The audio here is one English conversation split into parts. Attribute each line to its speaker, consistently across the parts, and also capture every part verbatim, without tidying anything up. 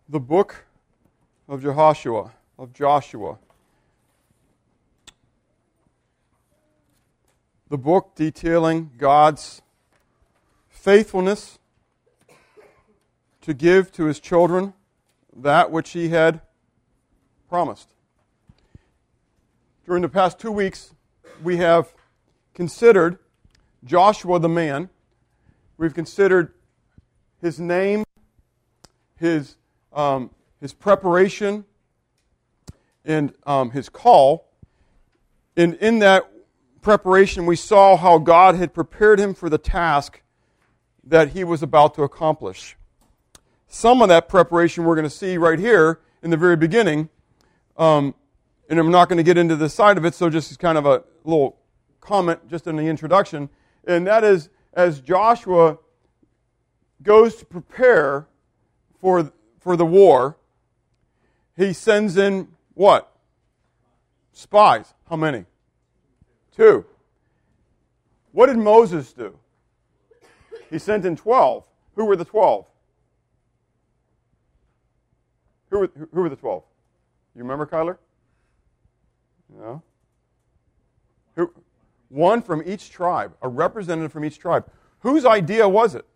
Speaker 1: the book of Jehoshua, of Joshua. The book detailing God's faithfulness to give to his children that which he had promised. During the past two weeks, we have considered Joshua the man. We've considered his name, his um, his preparation, and um, his call. And in that preparation, we saw how God had prepared him for the task that he was about to accomplish. Some of that preparation we're going to see right here in the very beginning. Um, and I'm not going to get into this side of it, so just kind of a little comment just in the introduction. And that is, as Joshua goes to prepare for, for the war, he sends in what? Spies. How many? Two. What did Moses do? He sent in twelve. Who were the twelve? Who were, who were the twelve? You remember, Kyler? No. Who? One from each tribe, a representative from each tribe. Whose idea was it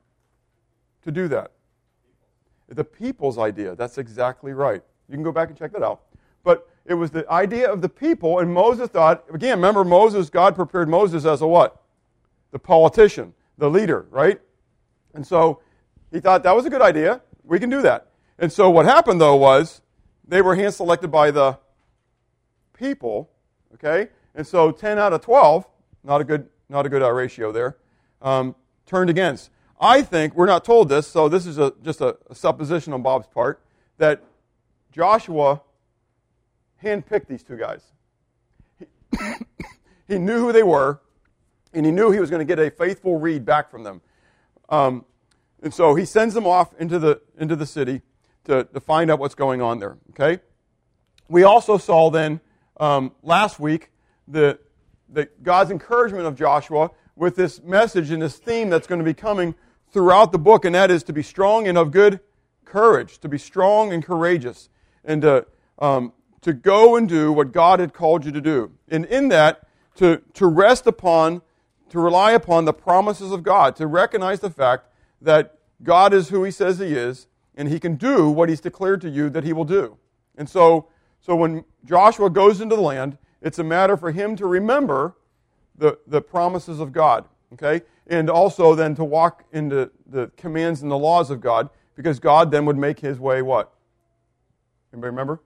Speaker 1: to do that? The people's idea. That's exactly right. You can go back and check that out. But it was the idea of the people, and Moses thought, again, remember Moses, God prepared Moses as a what? The politician, the leader, right? And so he thought that was a good idea. We can do that. And so what happened, though, was they were hand-selected by the people, okay? And so ten out of twelve, not a good, not a good uh, ratio there, um, turned against. I think, we're not told this, so this is a, just a, a supposition on Bob's part, that Joshua handpicked these two guys. He, he knew who they were, and he knew he was going to get a faithful read back from them. Um, and so he sends them off into the into the city to, to find out what's going on there. Okay. We also saw then um, last week the, the God's encouragement of Joshua with this message and this theme that's going to be coming throughout the book, and that is to be strong and of good courage, to be strong and courageous, and to um, to go and do what God had called you to do. And in that, to to rest upon, to rely upon the promises of God, to recognize the fact that God is who he says he is, and he can do what he's declared to you that he will do. And so, so when Joshua goes into the land, it's a matter for him to remember the, the promises of God, okay? And also then to walk into the commands and the laws of God, because God then would make his way what? Anybody remember?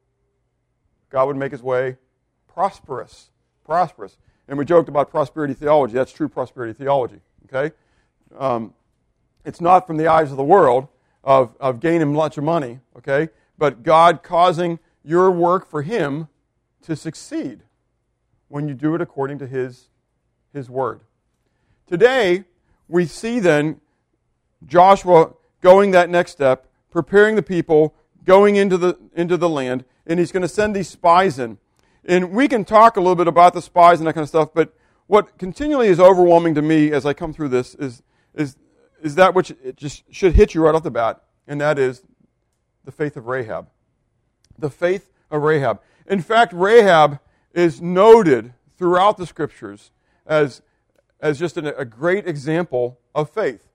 Speaker 1: God would make his way prosperous. Prosperous. And we joked about prosperity theology. That's true prosperity theology, okay? Um, it's not from the eyes of the world of, of gaining lots of money, okay? But God causing your work for him to succeed when you do it according to his, his word. Today, we see then Joshua going that next step, preparing the people, going into the into the land, and he's going to send these spies in. And we can talk a little bit about the spies and that kind of stuff, but what continually is overwhelming to me as I come through this is is is that which it just should hit you right off the bat, and that is the faith of Rahab. The faith of Rahab. In fact, Rahab is noted throughout the Scriptures as, as just an, a great example of faith.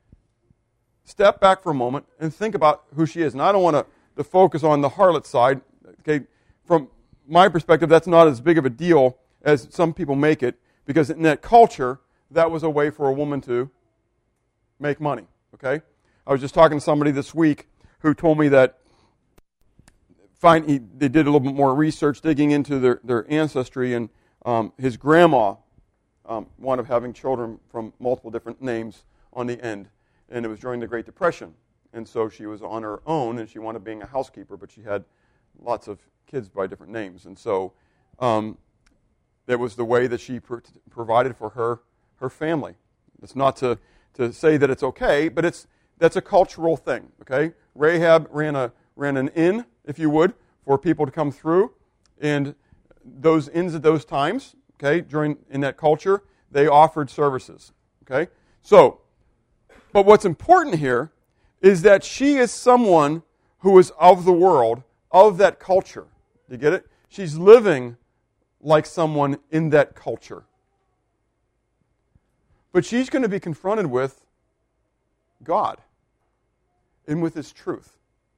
Speaker 1: Step back for a moment and think about who she is. And I don't want to, to focus on the harlot side. Okay, from my perspective, that's not as big of a deal as some people make it, because in that culture, that was a way for a woman to make money. Okay, I was just talking to somebody this week who told me that find he, they did a little bit more research, digging into their, their ancestry, and um, his grandma um, wound up having children from multiple different names on the end, and it was during the Great Depression, and so she was on her own, and she wound up being a housekeeper, but she had lots of kids by different names, and so um, that was the way that she pro- provided for her her family. It's not to to say that it's okay, but it's that's a cultural thing. Okay, Rahab ran a ran an inn, if you would, for people to come through, and those inns at those times, okay, during in that culture, they offered services. Okay, so, but what's important here is that she is someone who is of the world, of that culture. Do you get it? She's living like someone in that culture. But she's going to be confronted with God and with His truth.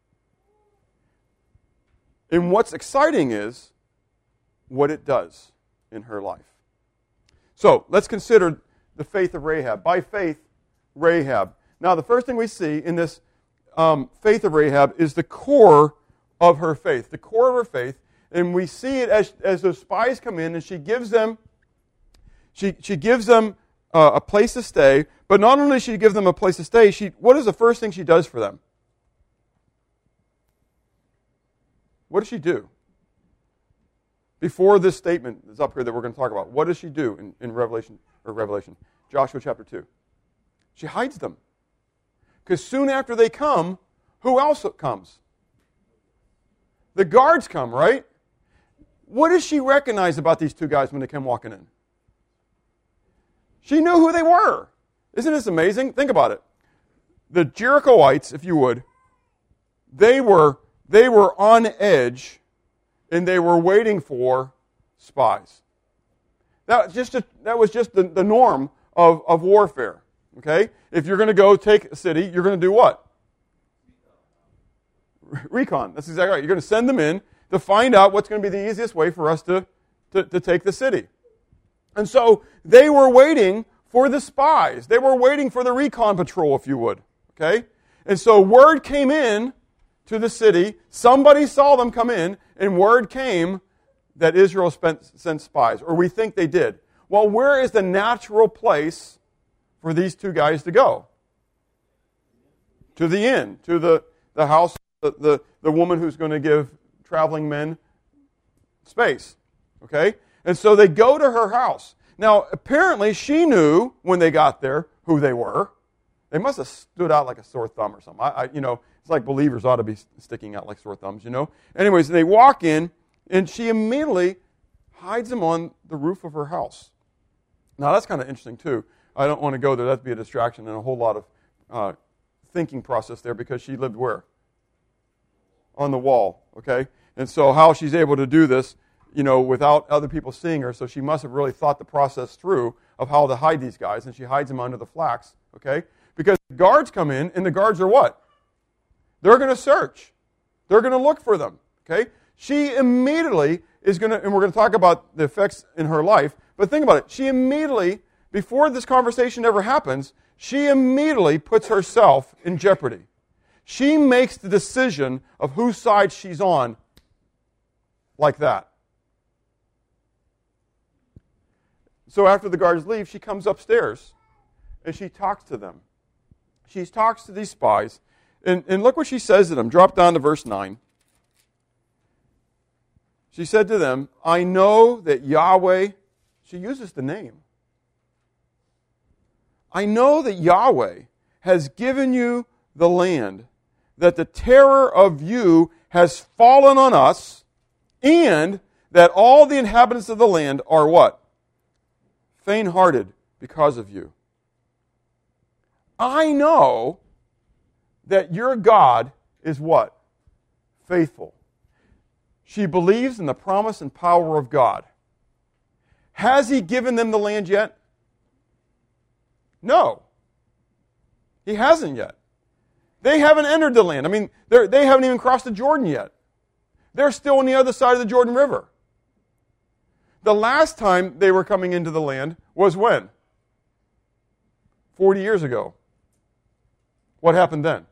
Speaker 1: And what's exciting is what it does in her life. So let's consider the faith of Rahab. By faith, Rahab. Now, the first thing we see in this um, faith of Rahab is the core of her faith. The core of her faith, and we see it as as those spies come in, and she gives them, she she gives them uh, a place to stay. But not only does she give them a place to stay, she what is the first thing she does for them? What does she do? Before this statement is up here that we're going to talk about, what does she do in, in Revelation or Revelation? Joshua chapter two. She hides them. Because soon after they come, who else comes? The guards come, right? What does she recognize about these two guys when they come walking in? She knew who they were. Isn't this amazing? Think about it. The Jerichoites, if you would, they were they were on edge, and they were waiting for spies. That just a, that was just the, the norm of, of warfare. Okay? If you're going to go take a city, you're going to do what? Recon. That's exactly right. You're going to send them in to find out what's going to be the easiest way for us to, to, to take the city. And so they were waiting for the spies. They were waiting for the recon patrol, if you would. Okay? And so word came in to the city. Somebody saw them come in, and word came that Israel spent, sent spies, or we think they did. Well, where is the natural place for these two guys to go? To the inn, to the, the house, the, the, the woman who's going to give traveling men space. Okay? And so they go to her house. Now, apparently she knew when they got there who they were. They must have stood out like a sore thumb or something. I, I, you know, it's like believers ought to be sticking out like sore thumbs, you know. Anyways, they walk in, and she immediately hides them on the roof of her house. Now, that's kind of interesting, too. I don't want to go there. That'd be a distraction and a whole lot of uh, thinking process there, because she lived where? On the wall, okay? And so how she's able to do this, you know, without other people seeing her, so she must have really thought the process through of how to hide these guys, and she hides them under the flax, okay? Because the guards come in, and the guards are what? They're going to search. They're going to look for them, okay? She immediately is going to, and we're going to talk about the effects in her life, but think about it. She immediately, before this conversation ever happens, she immediately puts herself in jeopardy. She makes the decision of whose side she's on like that. So after the guards leave, she comes upstairs, and she talks to them. She talks to these spies, and, and look what she says to them. Drop down to verse nine. She said to them, I know that Yahweh, she uses the name. I know that Yahweh has given you the land, that the terror of you has fallen on us, and that all the inhabitants of the land are what? Faint-hearted because of you. I know that your God is what? Faithful. She believes in the promise and power of God. Has He given them the land yet? No. He hasn't yet. They haven't entered the land. I mean, they haven't even crossed the Jordan yet. They're still on the other side of the Jordan River. The last time they were coming into the land was when? Forty years ago. What happened then?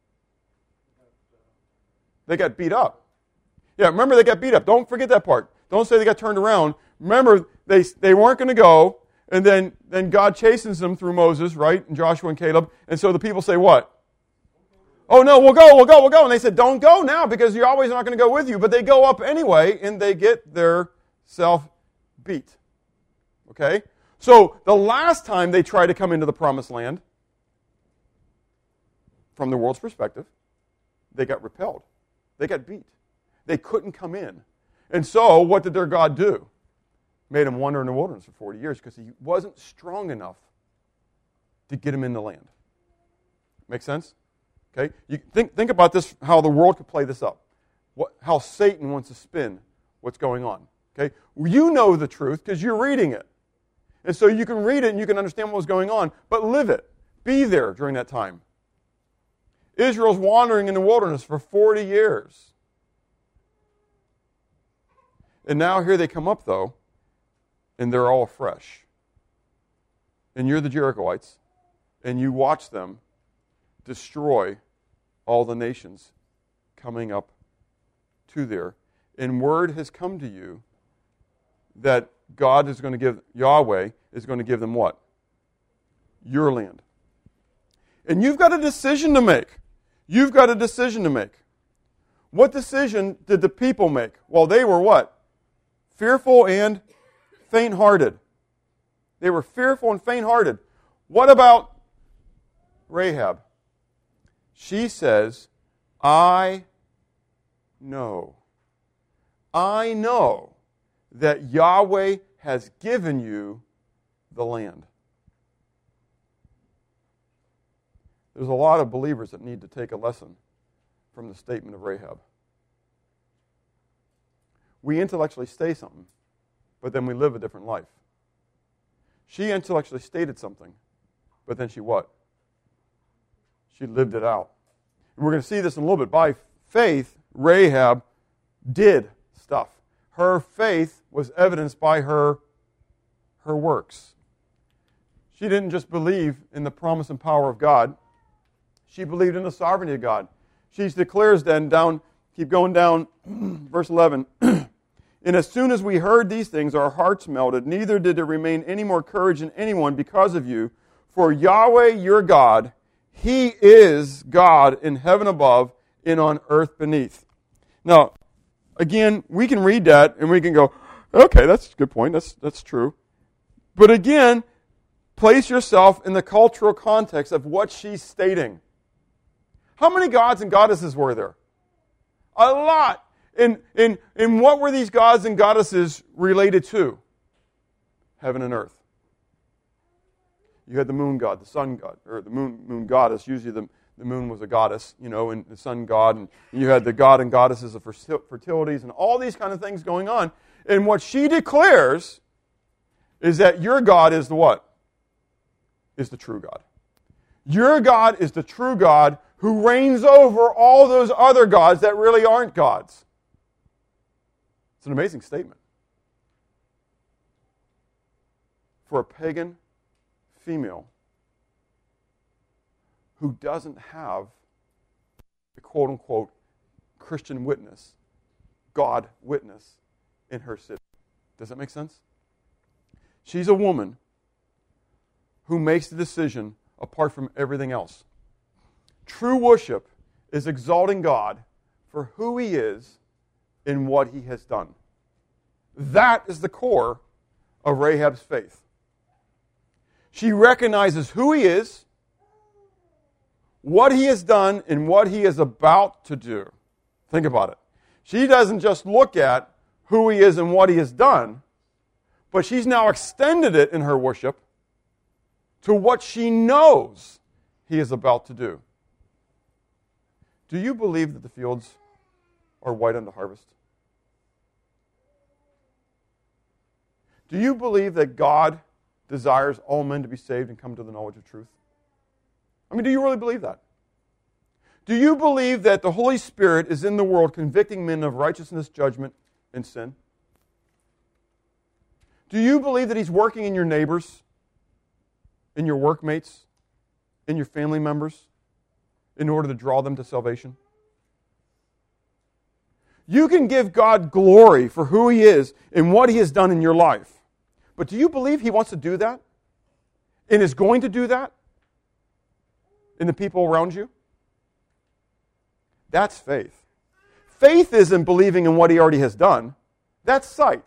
Speaker 1: They got beat up. Yeah, remember they got beat up. Don't forget that part. Don't say they got turned around. Remember, they they weren't going to go, and then, then God chastens them through Moses, right? And Joshua and Caleb. And so the people say what? Oh, no, we'll go, we'll go, we'll go. And they said, don't go now, because you're always not going to go with you. But they go up anyway, and they get their self beat. Okay? So the last time they tried to come into the promised land, from the world's perspective, they got repelled. They got beat. They couldn't come in. And so what did their God do? Made them wander in the wilderness for forty years because He wasn't strong enough to get them in the land. Make sense? Okay? You think, think about this, how the world could play this up. What, how Satan wants to spin what's going on. Okay? You know the truth because you're reading it. And so you can read it and you can understand what's going on, but live it. Be there during that time. Israel's wandering in the wilderness for forty years. And now here they come up, though, and they're all fresh. And you're the Jerichoites, and you watch them destroy all the nations coming up to there. And word has come to you that God is going to give, Yahweh is going to give them what? Your land. And you've got a decision to make. You've got a decision to make. What decision did the people make? Well, they were what? Fearful and faint-hearted. They were fearful and faint-hearted. What about Rahab? She says, I know. I know that Yahweh has given you the land. There's a lot of believers that need to take a lesson from the statement of Rahab. We intellectually say something, but then we live a different life. She intellectually stated something, but then she what? She lived it out. And we're going to see this in a little bit. By faith, Rahab did stuff. Her faith was evidenced by her, her works. She didn't just believe in the promise and power of God. She believed in the sovereignty of God. She declares then, down, keep going down, verse eleven, and as soon as we heard these things, our hearts melted, neither did there remain any more courage in anyone because of you. For Yahweh your God, He is God in heaven above and on earth beneath. Now, again, we can read that and we can go, okay, that's a good point. That's, that's true. But again, place yourself in the cultural context of what she's stating. How many gods and goddesses were there? A lot. And, and, and what were these gods and goddesses related to? Heaven and earth. You had the moon god, the sun god, or the moon moon goddess. Usually the, the moon was a goddess, you know, and the sun god. And you had the god and goddesses of fertilities and all these kind of things going on. And what she declares is that your God is the what? Is the true God. Your God is the true God who reigns over all those other gods that really aren't gods. It's an amazing statement. For a pagan female who doesn't have the quote-unquote Christian witness, God witness in her city. Does that make sense? She's a woman who makes the decision apart from everything else. True worship is exalting God for who He is and what He has done. That is the core of Rahab's faith. She recognizes who He is, what He has done, and what He is about to do. Think about it. She doesn't just look at who He is and what He has done, but she's now extended it in her worship to what she knows He is about to do. Do you believe that the fields are white unto harvest? Do you believe that God desires all men to be saved and come to the knowledge of truth? I mean, do you really believe that? Do you believe that the Holy Spirit is in the world convicting men of righteousness, judgment, and sin? Do you believe that He's working in your neighbors, in your workmates, in your family members, in order to draw them to salvation? You can give God glory for who He is and what He has done in your life. But do you believe He wants to do that? And is going to do that? In the people around you? That's faith. Faith isn't believing in what He already has done. That's sight.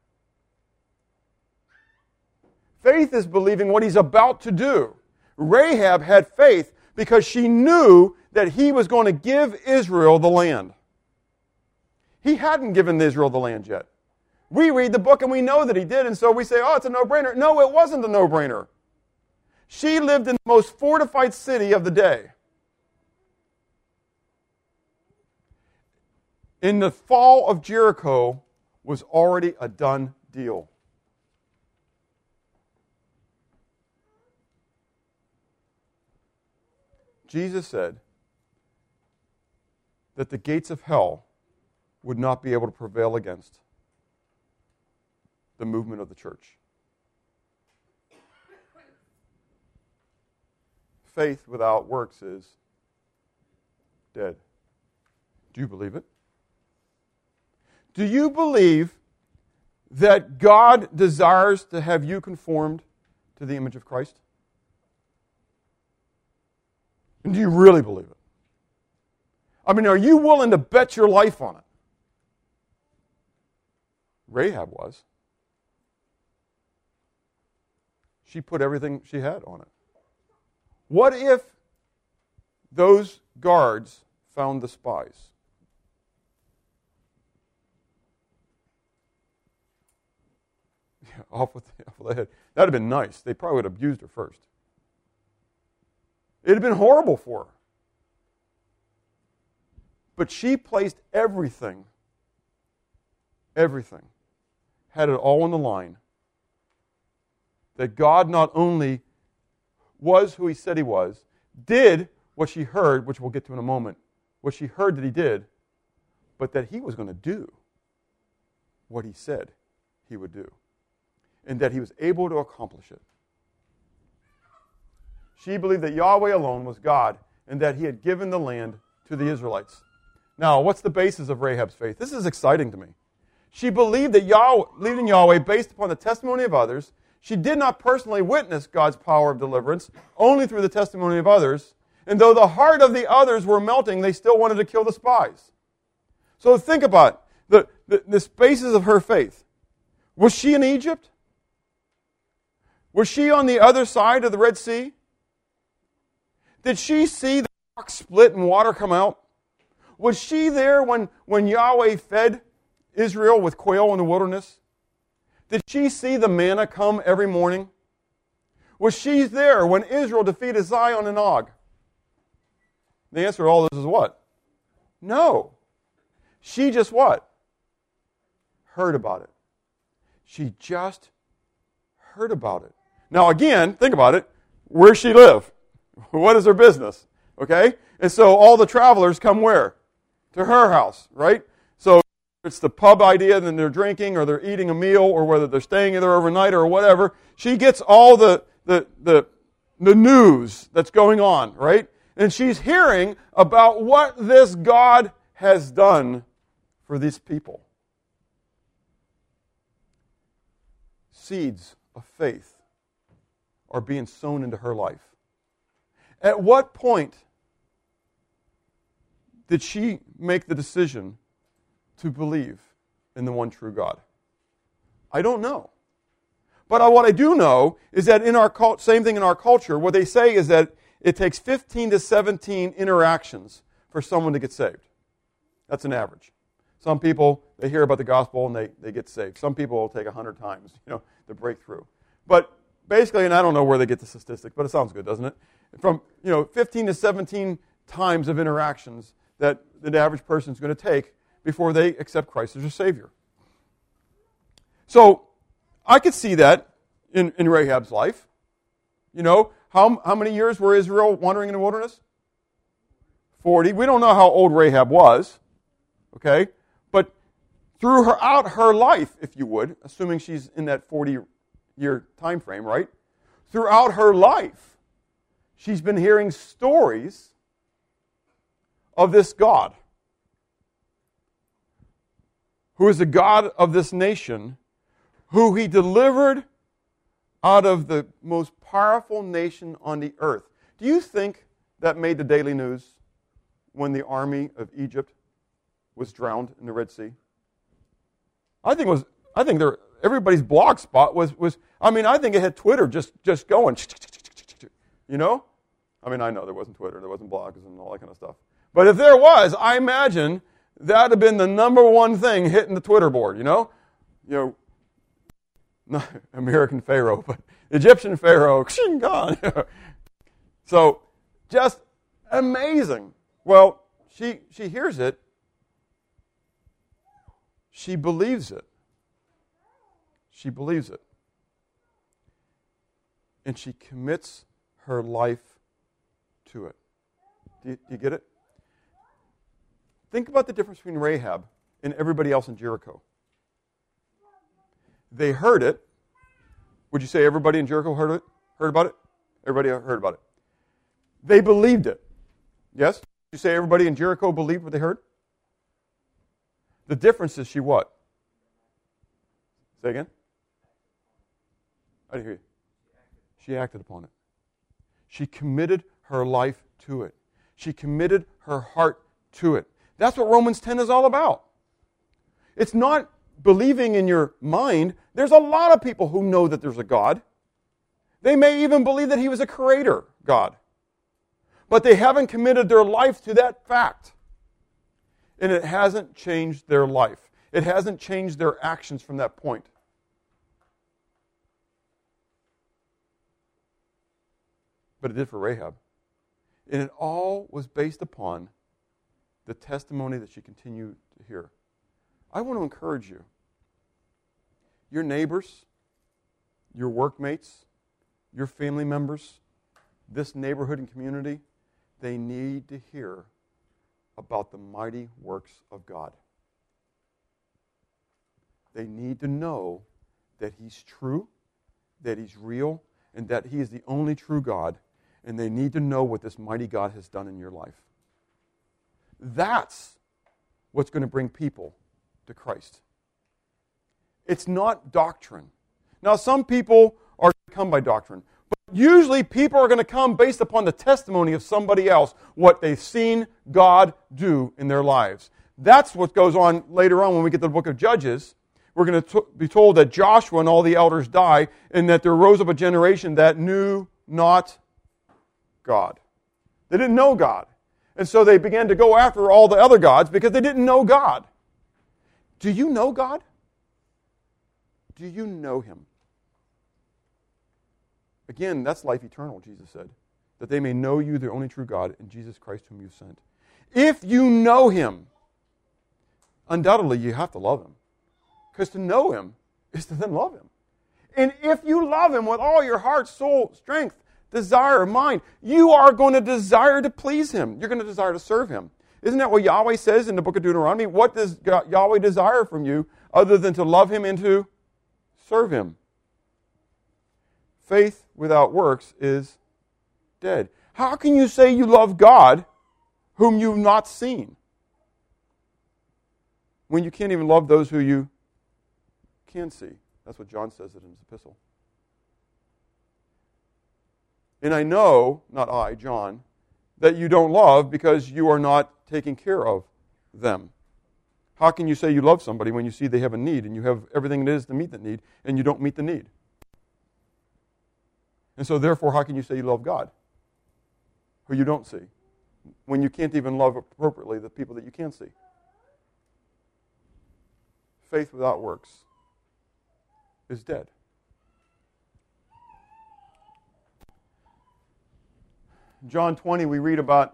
Speaker 1: Faith is believing what He's about to do. Rahab had faith because she knew that He was going to give Israel the land. He hadn't given Israel the land yet. We read the book and we know that He did, and so we say, oh, it's a no-brainer. No, it wasn't a no-brainer. She lived in the most fortified city of the day. in the fall of Jericho was already a done deal. Jesus said that the gates of hell would not be able to prevail against the movement of the church. Faith without works is dead. Do you believe it? Do you believe that God desires to have you conformed to the image of Christ? And do you really believe it? I mean, are you willing to bet your life on it? Rahab was. She put everything she had on it. What if those guards found the spies? Yeah, off with the, off with the head. That would have been nice. They probably would have abused her first. It would have been horrible for her. But she placed everything, everything, had it all on the line. That God not only was who he said he was, did what she heard, which we'll get to in a moment, what she heard that he did, but that he was going to do what he said he would do. And that he was able to accomplish it. She believed that Yahweh alone was God and that he had given the land to the Israelites. Now, what's the basis of Rahab's faith? This is exciting to me. She believed that Yahweh, believed in Yahweh based upon the testimony of others. She did not personally witness God's power of deliverance, only through the testimony of others. And though the heart of the others were melting, they still wanted to kill the spies. So think about the, the, this basis of her faith. Was she in Egypt? Was she on the other side of the Red Sea? Did she see the rock split and water come out? Was she there when, when Yahweh fed Israel with quail in the wilderness? Did she see the manna come every morning? Was she there when Israel defeated Zion and Og? The answer to all this is what? No. She just what? Heard about it. She just heard about it. Now again, think about it. Where does she live? What is her business? Okay? And so all the travelers come where? To her house, right? So it's the pub idea, then they're drinking or they're eating a meal or whether they're staying there overnight or whatever. She gets all the, the, the, the news that's going on, right? And she's hearing about what this God has done for these people. Seeds of faith are being sown into her life. At what point did she make the decision to believe in the one true God? I don't know. But what I do know is that in our cult, same thing in our culture, what they say is that it takes fifteen to seventeen interactions for someone to get saved. That's an average. Some people, they hear about the gospel and they, they get saved. Some people will take one hundred times, you know, to break through. But basically, and I don't know where they get the statistic, but it sounds good, doesn't it? From, you know, fifteen to seventeen times of interactions that the average person is going to take before they accept Christ as their Savior. So, I could see that in, in Rahab's life. You know, how, how many years were Israel wandering in the wilderness? forty. We don't know how old Rahab was, okay? But throughout her life, if you would, assuming she's in that forty-year time frame, right? Throughout her life, she's been hearing stories of this God, who is the God of this nation, who he delivered out of the most powerful nation on the earth. Do you think that made the daily news when the army of Egypt was drowned in the Red Sea? I think it was. I think there. Everybody's blog spot was was. I mean, I think it had Twitter just just going. You know, I mean, I know there wasn't Twitter, there wasn't blogs and all that kind of stuff. But if there was, I imagine that would have been the number one thing hitting the Twitter board. You know, you know, not American Pharaoh, but Egyptian Pharaoh, gone. So, just amazing. Well, she she hears it, she believes it. She believes it. And she commits her life to it. Do you, do you get it? Think about the difference between Rahab and everybody else in Jericho. They heard it. Would you say everybody in Jericho heard it? Heard about it? Everybody heard about it. They believed it. Yes? Would you say everybody in Jericho believed what they heard? The difference is she what? Say again? I didn't hear you. She acted upon it. She committed her life to it. She committed her heart to it. That's what Romans ten is all about. It's not believing in your mind. There's a lot of people who know that there's a God. They may even believe that He was a creator God. But they haven't committed their life to that fact. And it hasn't changed their life. It hasn't changed their actions from that point. But it did for Rahab. And it all was based upon the testimony that she continued to hear. I want to encourage you. Your neighbors, your workmates, your family members, this neighborhood and community, they need to hear about the mighty works of God. They need to know that He's true, that He's real, and that He is the only true God, and they need to know what this mighty God has done in your life. That's what's going to bring people to Christ. It's not doctrine. Now, some people are going to come by doctrine, but usually people are going to come based upon the testimony of somebody else, what they've seen God do in their lives. That's what goes on later on when we get to the book of Judges. We're going to be told that Joshua and all the elders die, and that there rose up a generation that knew not God. They didn't know God. And so they began to go after all the other gods because they didn't know God. Do you know God? Do you know Him? Again, that's life eternal, Jesus said. That they may know you, the only true God, and Jesus Christ whom you sent. If you know Him, undoubtedly you have to love Him. Because to know Him is to then love Him. And if you love Him with all your heart, soul, strength, desire, mind, you are going to desire to please Him. You're going to desire to serve Him. Isn't that what Yahweh says in the book of Deuteronomy? What does God, Yahweh desire from you other than to love Him and to serve Him? Faith without works is dead. How can you say you love God whom you've not seen? When you can't even love those who you can see. That's what John says in his epistle. And I know, not I, John, that you don't love because you are not taking care of them. How can you say you love somebody when you see they have a need and you have everything it is to meet that need and you don't meet the need? And so therefore, how can you say you love God who you don't see when you can't even love appropriately the people that you can see? Faith without works is dead. John twenty, we read about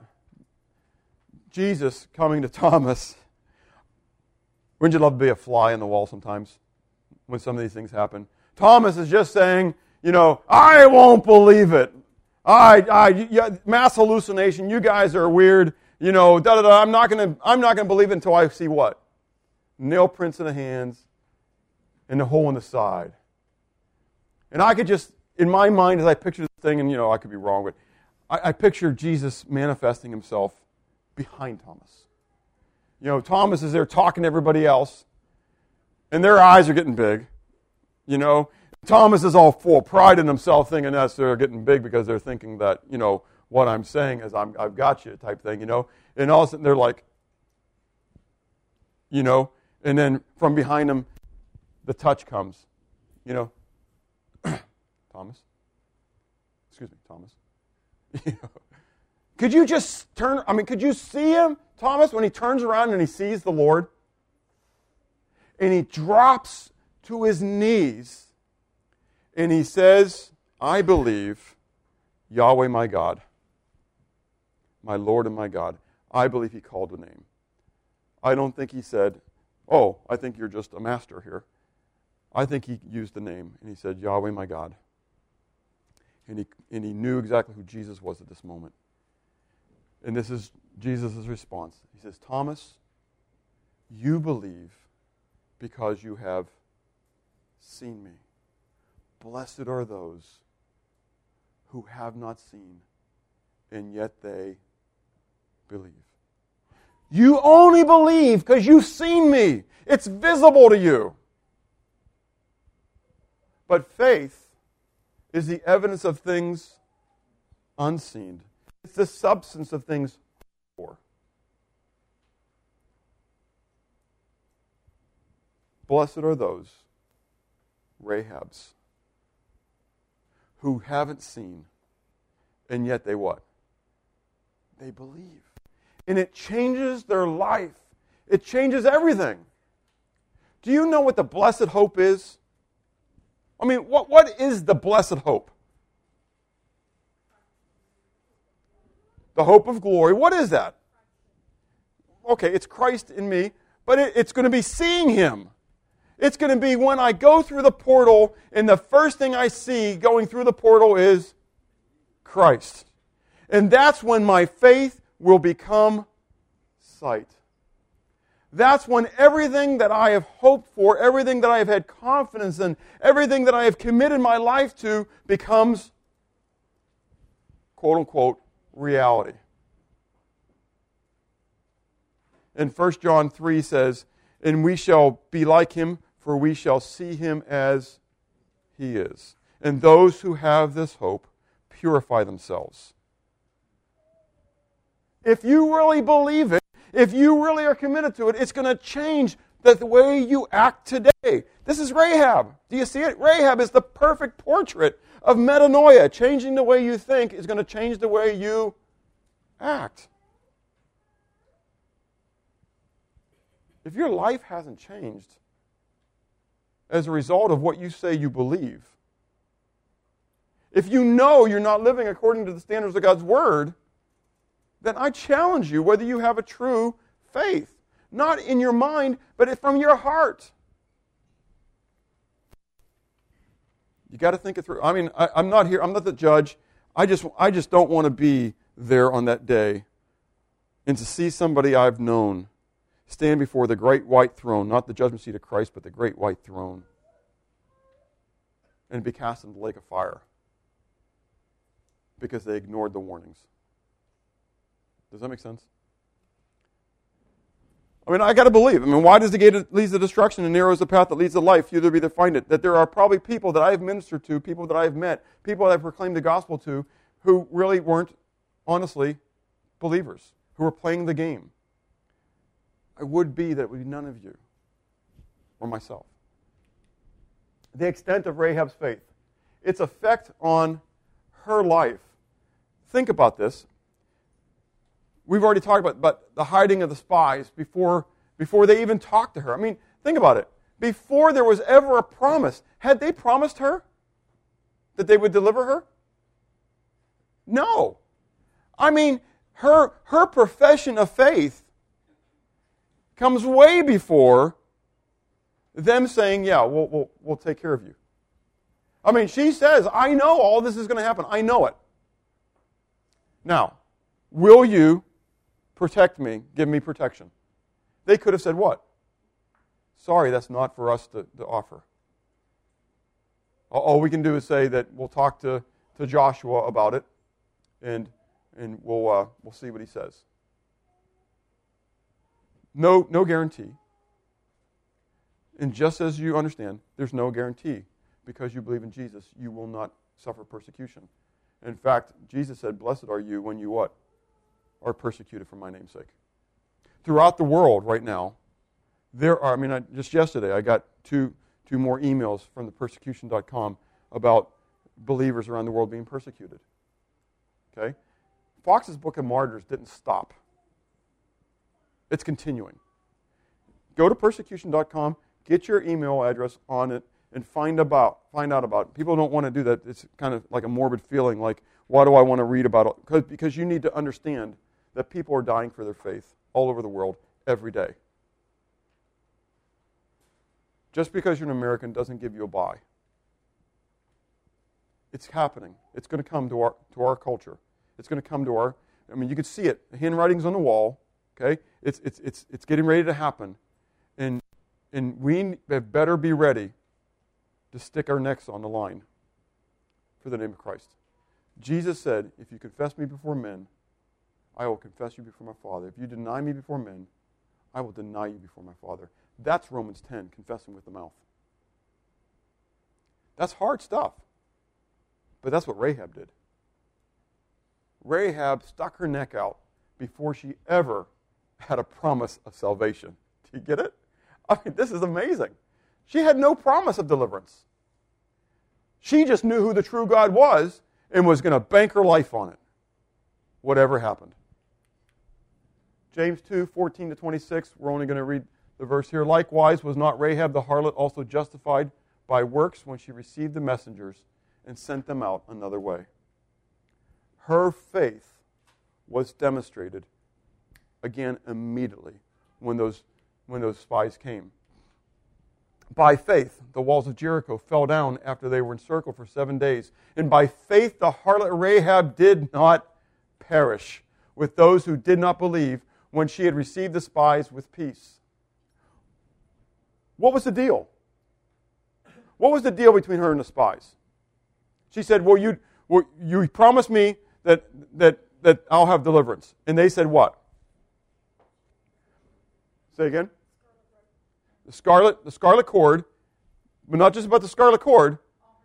Speaker 1: Jesus coming to Thomas. Wouldn't you love to be a fly in the wall sometimes when some of these things happen? Thomas is just saying, you know, I won't believe it. I, I, yeah, mass hallucination. You guys are weird. You know, da da da. I'm not gonna, I'm not gonna believe it until I see what? Nail prints in the hands and the hole in the side. And I could just, in my mind, as I picture this thing, and you know, I could be wrong, but I, I picture Jesus manifesting Himself behind Thomas. You know, Thomas is there talking to everybody else, and their eyes are getting big. You know, Thomas is all full of pride in himself, thinking that they're getting big because they're thinking that, you know, what I'm saying is I'm, I've got you type thing, you know. And all of a sudden they're like, you know, and then from behind them, the touch comes, you know. Thomas? Excuse me, Thomas. Could you just turn, I mean, could you see him, Thomas, when he turns around and he sees the Lord? And he drops to his knees and he says, I believe Yahweh my God, my Lord and my God. I believe he called the name. I don't think he said, oh, I think you're just a master here. I think he used the name, and he said, Yahweh, my God. And he, and he knew exactly who Jesus was at this moment. And this is Jesus' response. He says, Thomas, you believe because you have seen me. Blessed are those who have not seen, and yet they believe. You only believe because you've seen me. It's visible to you. But faith is the evidence of things unseen. It's the substance of things hoped for. Blessed are those, Rahabs, who haven't seen, and yet they what? They believe. And it changes their life. It changes everything. Do you know what the blessed hope is? I mean, what, what is the blessed hope? The hope of glory. What is that? Okay, it's Christ in me, but it, it's going to be seeing Him. It's going to be when I go through the portal, and the first thing I see going through the portal is Christ. And that's when my faith will become sight. That's when everything that I have hoped for, everything that I have had confidence in, everything that I have committed my life to becomes, quote unquote, reality. And First John three says, and we shall be like Him, for we shall see Him as He is. And those who have this hope purify themselves. If you really believe it, if you really are committed to it, it's going to change the, the way you act today. This is Rahab. Do you see it? Rahab is the perfect portrait of metanoia. Changing the way you think is going to change the way you act. If your life hasn't changed as a result of what you say you believe, if you know you're not living according to the standards of God's Word, then I challenge you whether you have a true faith. Not in your mind, but from your heart. You got to think it through. I mean, I, I'm not here, I'm not the judge. I just, I just don't want to be there on that day and to see somebody I've known stand before the great white throne, not the judgment seat of Christ, but the great white throne, and be cast into the lake of fire because they ignored the warnings. Does that make sense? I mean, I got to believe. I mean, why does the gate that leads to destruction and narrow is the path that leads to life? Few there be that find it. That there are probably people that I have ministered to, people that I have met, people that I've proclaimed the gospel to, who really weren't, honestly, believers, who were playing the game. I would be that it would be none of you or myself. The extent of Rahab's faith, its effect on her life. Think about this. We've already talked about, about the hiding of the spies before, before they even talked to her. I mean, think about it. Before there was ever a promise, had they promised her that they would deliver her? No. I mean, her, her profession of faith comes way before them saying, yeah, we'll, we'll, we'll take care of you. I mean, she says, I know all this is going to happen. I know it. Now, will you protect me, give me protection? They could have said what? Sorry, that's not for us to, to offer. All we can do is say that we'll talk to, to Joshua about it, and and we'll uh, we'll see what he says. No, no guarantee. And just as you understand, there's no guarantee. Because you believe in Jesus, you will not suffer persecution. In fact, Jesus said, blessed are you when you what? Are persecuted for my name's sake. Throughout the world right now, there are, I mean, I, just yesterday I got two two more emails from the persecution dot com about believers around the world being persecuted. Okay? Fox's Book of Martyrs didn't stop. It's continuing. Go to persecution dot com, get your email address on it, and find about find out about it. People don't want to do that. It's kind of like a morbid feeling, like, why do I want to read about it? Because, because you need to understand that people are dying for their faith all over the world every day. just because you're an American doesn't give you a buy. It's happening. It's going to come to our to our culture. It's going to come to our. I mean, you can see it. The handwriting's on the wall. Okay, it's it's it's it's getting ready to happen, and and we had better be ready to stick our necks on the line for the name of Christ. Jesus said, "If you confess me before men, I will confess you before my Father. If you deny me before men, I will deny you before my Father." That's Romans ten, confessing with the mouth. That's hard stuff. But that's what Rahab did. Rahab stuck her neck out before she ever had a promise of salvation. Do you get it? I mean, this is amazing. She had no promise of deliverance. She just knew who the true God was and was going to bank her life on it, whatever happened. James two, fourteen to twenty-six, we're only going to read the verse here. Likewise, was not Rahab the harlot also justified by works when she received the messengers and sent them out another way? Her faith was demonstrated again immediately when those, when those spies came. By faith, the walls of Jericho fell down after they were encircled for seven days. And by faith, the harlot Rahab did not perish with those who did not believe when she had received the spies with peace. What was the deal? What was the deal between her and the spies? She said, well, you, well, you promised me that, that, that I'll have deliverance. And they said what? Say again? The scarlet, the scarlet cord, but not just about the scarlet cord.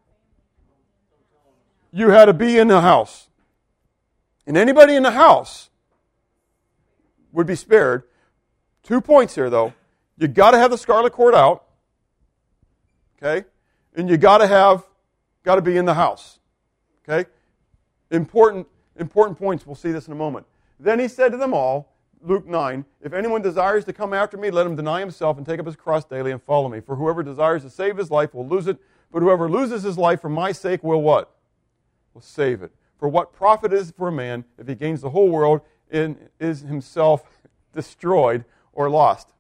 Speaker 1: You had to be in the house. And anybody in the house would be spared. Two points here, though. You got to have the scarlet cord out. Okay? And you got to have, got to be in the house. Okay? Important, important points. We'll see this in a moment. Then he said to them all, Luke nine, if anyone desires to come after me, let him deny himself and take up his cross daily and follow me. For whoever desires to save his life will lose it, but whoever loses his life for my sake will what? Will save it. For what profit is it for a man if he gains the whole world and is himself destroyed or lost?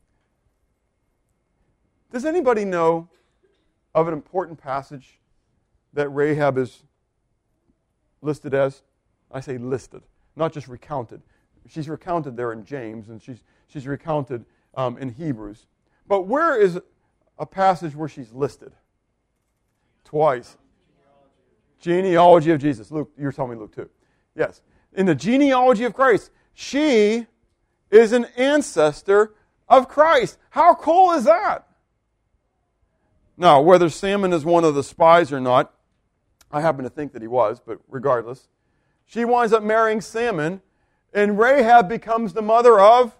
Speaker 1: Does anybody know of an important passage that Rahab is listed as? I say listed, not just recounted. She's recounted there in James, and she's she's recounted um, in Hebrews. But where is a passage where she's listed? Twice. Genealogy of Jesus. Luke, you're telling me Luke two. Yes. In the genealogy of Christ, she is an ancestor of Christ. How cool is that? Now, whether Salmon is one of the spies or not, I happen to think that he was, but regardless, she winds up marrying Salmon, and Rahab becomes the mother of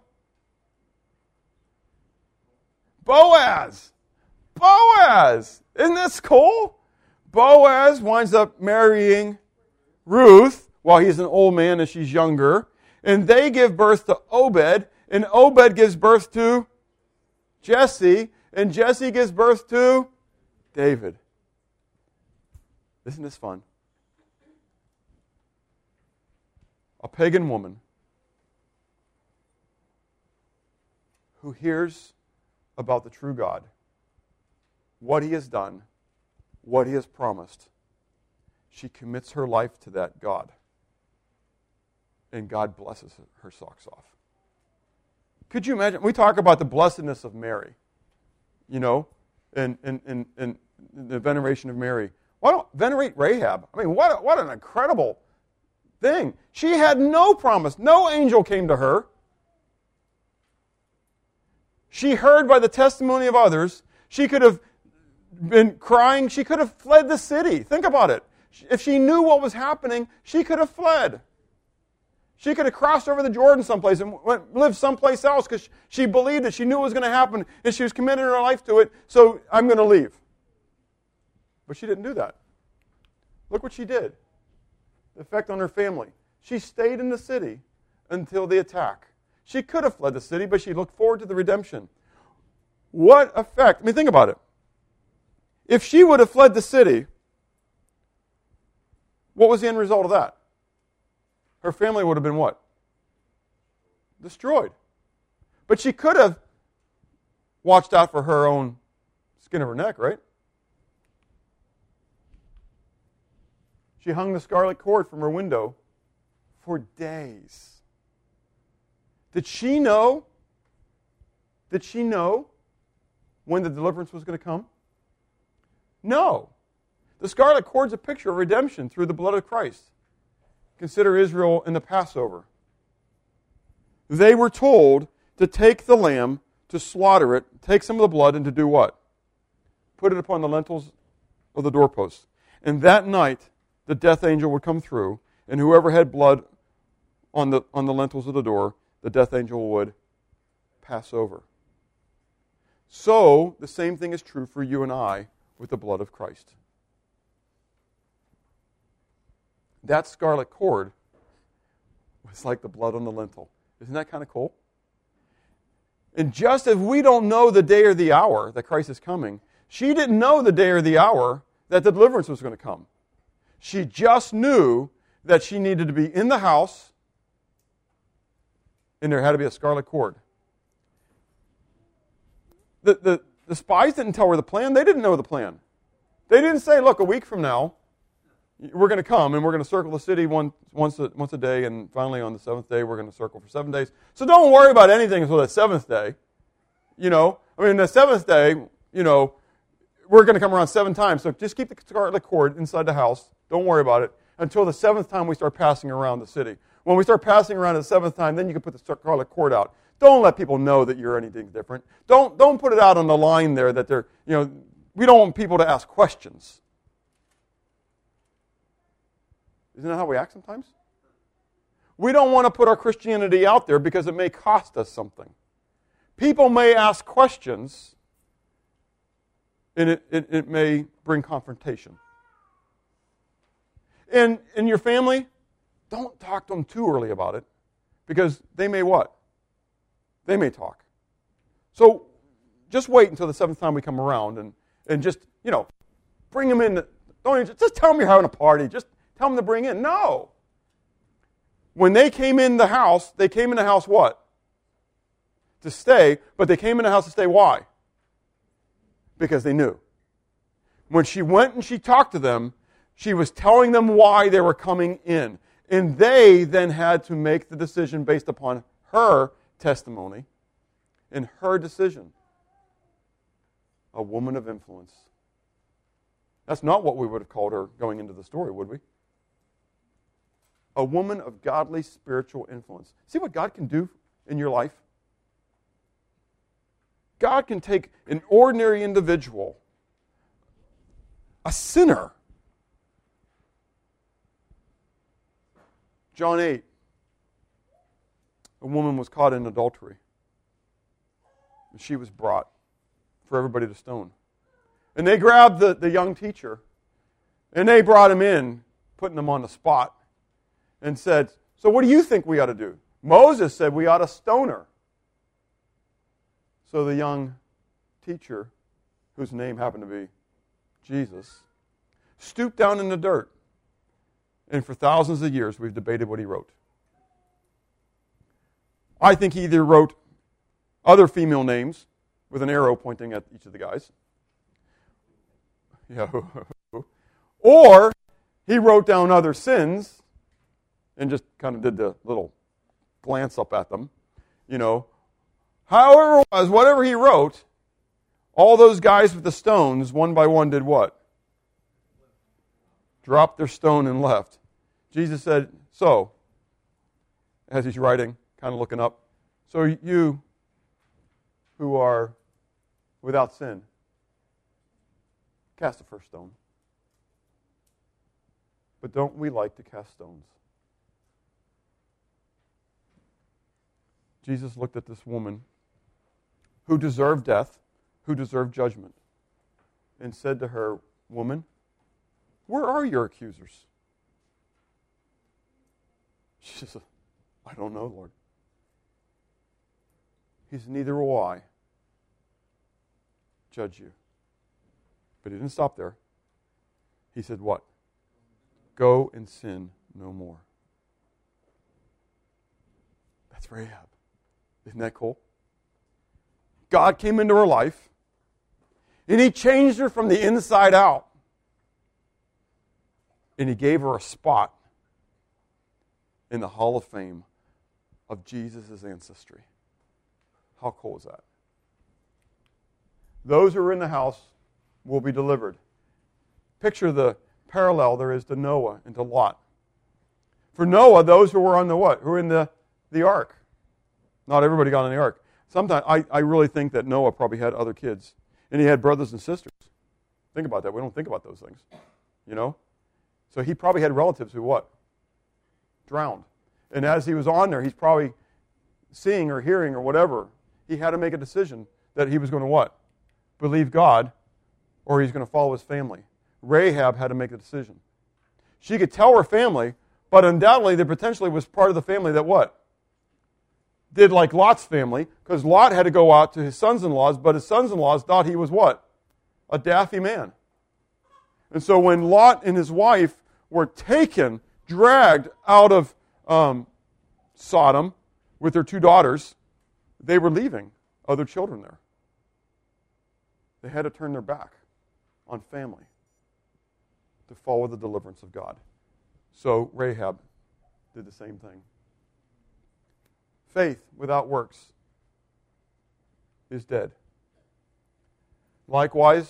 Speaker 1: Boaz. Boaz! Isn't this cool? Boaz winds up marrying Ruth while he's an old man and she's younger. And they give birth to Obed. And Obed gives birth to Jesse. And Jesse gives birth to David. Isn't this fun? A pagan woman who hears about the true God, what He has done, what He has promised. She commits her life to that God. And God blesses her socks off. Could you imagine? We talk about the blessedness of Mary, you know, and, and, and, and the veneration of Mary. Why don't venerate Rahab? I mean, what, a, what an incredible thing. She had no promise. No angel came to her. She heard by the testimony of others. She could have been crying. She could have fled the city. Think about it. If she knew what was happening, she could have fled. She could have crossed over the Jordan someplace and went, lived someplace else because she believed it. She knew it was going to happen and she was committing her life to it, so I'm going to leave. But she didn't do that. Look what she did. The effect on her family. She stayed in the city until the attack. She could have fled the city, but she looked forward to the redemption. What effect? I mean, think about it. If she would have fled the city, what was the end result of that? Her family would have been what? Destroyed. But she could have watched out for her own Skin of her neck, right? She hung the scarlet cord from her window for days. Did she know? Did she know when the deliverance was going to come? No. The scarlet cord is a picture of redemption through the blood of Christ. Consider Israel in the Passover. They were told to take the lamb, to slaughter it, take some of the blood, and to do what? Put it upon the lintels of the doorposts. And that night, the death angel would come through, and whoever had blood on the, on the lintels of the door, the death angel would pass over. So, the same thing is true for you and I with the blood of Christ. That scarlet cord was like the blood on the lintel. Isn't that kind of cool? And just as we don't know the day or the hour that Christ is coming, she didn't know the day or the hour that the deliverance was going to come. She just knew that she needed to be in the house and there had to be a scarlet cord. The, the, the spies didn't tell her the plan. They didn't know the plan. They didn't say, look, a week from now, we're going to come and we're going to circle the city one, once, a, once a day, and finally on the seventh day we're going to circle for seven days. So don't worry about anything until the seventh day. You know, I mean, the seventh day, you know, we're going to come around seven times. So just keep the scarlet cord inside the house. Don't worry about it until the seventh time we start passing around the city. When we start passing around the seventh time, then you can put the scarlet cord out. Don't let people know that you're anything different. Don't don't put it out on the line there that they're, you know, we don't want people to ask questions. Isn't that how we act sometimes? We don't want to put our Christianity out there because it may cost us something. People may ask questions, and it, it, it may bring confrontation. And in your family, don't talk to them too early about it, because they may what? They may talk. So just wait until the seventh time we come around and, and just, you know, bring them in. Don't even, just tell them you're having a party. Just tell them to bring in. No. When they came in the house, they came in the house what? To stay, but they came in the house to stay. Why? Because they knew. When she went and she talked to them, she was telling them why they were coming in. And they then had to make the decision based upon her testimony and her decision. A woman of influence. That's not what we would have called her going into the story, would we? A woman of godly spiritual influence. See what God can do in your life? God can take an ordinary individual, a sinner. John eight, a woman was caught in adultery. And she was brought for everybody to stone. And they grabbed the, the young teacher, and they brought him in, putting him on the spot, and said, so what do you think we ought to do? Moses said we ought to stone her. So the young teacher, whose name happened to be Jesus, stooped down in the dirt. And for thousands of years, we've debated what he wrote. I think he either wrote other female names with an arrow pointing at each of the guys. Yeah. Or he wrote down other sins and just kind of did the little glance up at them. You know, however it was, whatever he wrote, all those guys with the stones, one by one, did what? Dropped their stone and left. Jesus said, so, as he's writing, kind of looking up, so you who are without sin, cast the first stone. But don't we like to cast stones? Jesus looked at this woman who deserved death, who deserved judgment, and said to her, woman, where are your accusers? She said, I don't know, Lord. He said, neither will I judge you. But he didn't stop there. He said, what? Go and sin no more. That's Rahab. Isn't that cool? God came into her life, And He changed her from the inside out. And He gave her a spot in the Hall of Fame of Jesus' ancestry. How cool is that? Those who are in the house will be delivered. Picture the parallel there is to Noah and to Lot. For Noah, those who were on the what? Who were in the, the ark. Not everybody got on the ark. Sometimes I, I really think that Noah probably had other kids. And he had brothers and sisters. Think about that. We don't think about those things. You know? So he probably had relatives who what? Drowned. And as he was on there, he's probably seeing or hearing or whatever. He had to make a decision that he was going to what? Believe God, or he's going to follow his family. Rahab had to make a decision. She could tell her family, but undoubtedly there potentially was part of the family that what? Did like Lot's family, because Lot had to go out to his sons-in-laws, but his sons-in-laws thought he was what? A daffy man. And so when Lot and his wife were taken, dragged out of um, Sodom with their two daughters, they were leaving other children there. They had to turn their back on family to follow the deliverance of God. So Rahab did the same thing. Faith without works is dead. Likewise,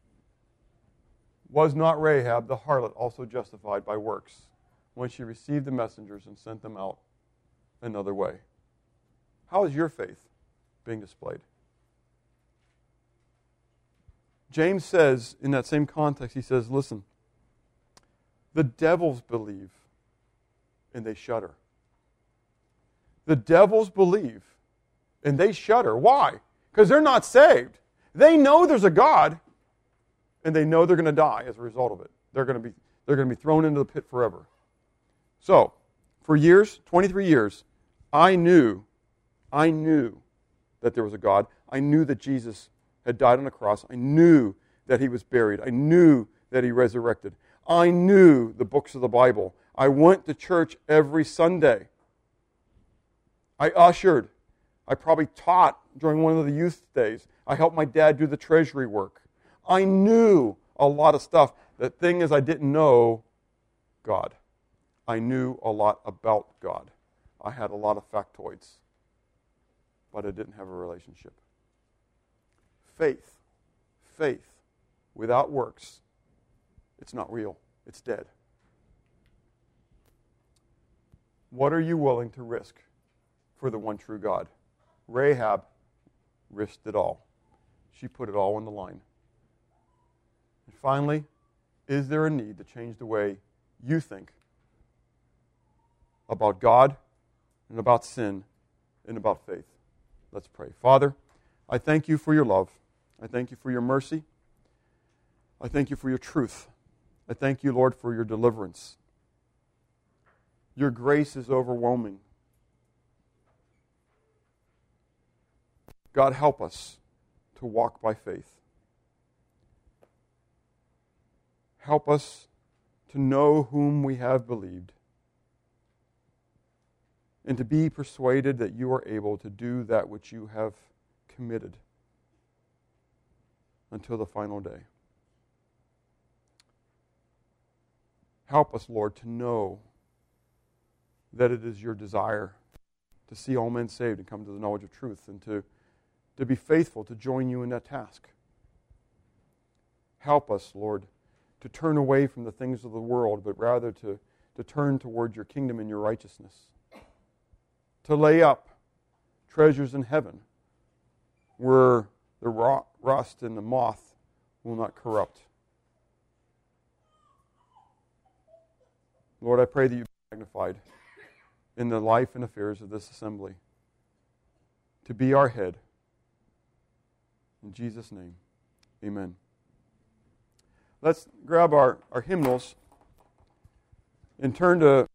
Speaker 1: was not Rahab the harlot also justified by works when she received the messengers and sent them out another way? How is your faith being displayed? James says, in that same context, he says, listen, the devils believe and they shudder. The devils believe and they shudder. Why? Because they're not saved. They know there's a God and they know they're going to die as a result of it. They're going to be, they're going to be thrown into the pit forever. So, for years, twenty-three years, I knew, I knew that there was a God. I knew that Jesus had died on a cross. I knew that He was buried. I knew that He resurrected. I knew the books of the Bible. I went to church every Sunday. I ushered. I probably taught during one of the youth days. I helped my dad do the treasury work. I knew a lot of stuff. The thing is, I didn't know God. I knew a lot about God. I had a lot of factoids, but I didn't have a relationship. Faith, faith without works, it's not real. It's dead. What are you willing to risk for the one true God? Rahab risked it all. She put it all on the line. And finally, is there a need to change the way you think about God and about sin and about faith? Let's pray. Father, I thank You for Your love. I thank You for Your mercy. I thank You for Your truth. I thank You, Lord, for Your deliverance. Your grace is overwhelming. God, help us to walk by faith. Help us to know whom we have believed and to be persuaded that You are able to do that which You have committed until the final day. Help us, Lord, to know that it is Your desire to see all men saved and come to the knowledge of truth, and to, to be faithful to join You in that task. Help us, Lord, to turn away from the things of the world, but rather to, to turn toward Your kingdom and Your righteousness. To lay up treasures in heaven where the rust and the moth will not corrupt. Lord, I pray that You be magnified in the life and affairs of this assembly, to be our head. In Jesus' name, amen. Let's grab our, our hymnals and turn to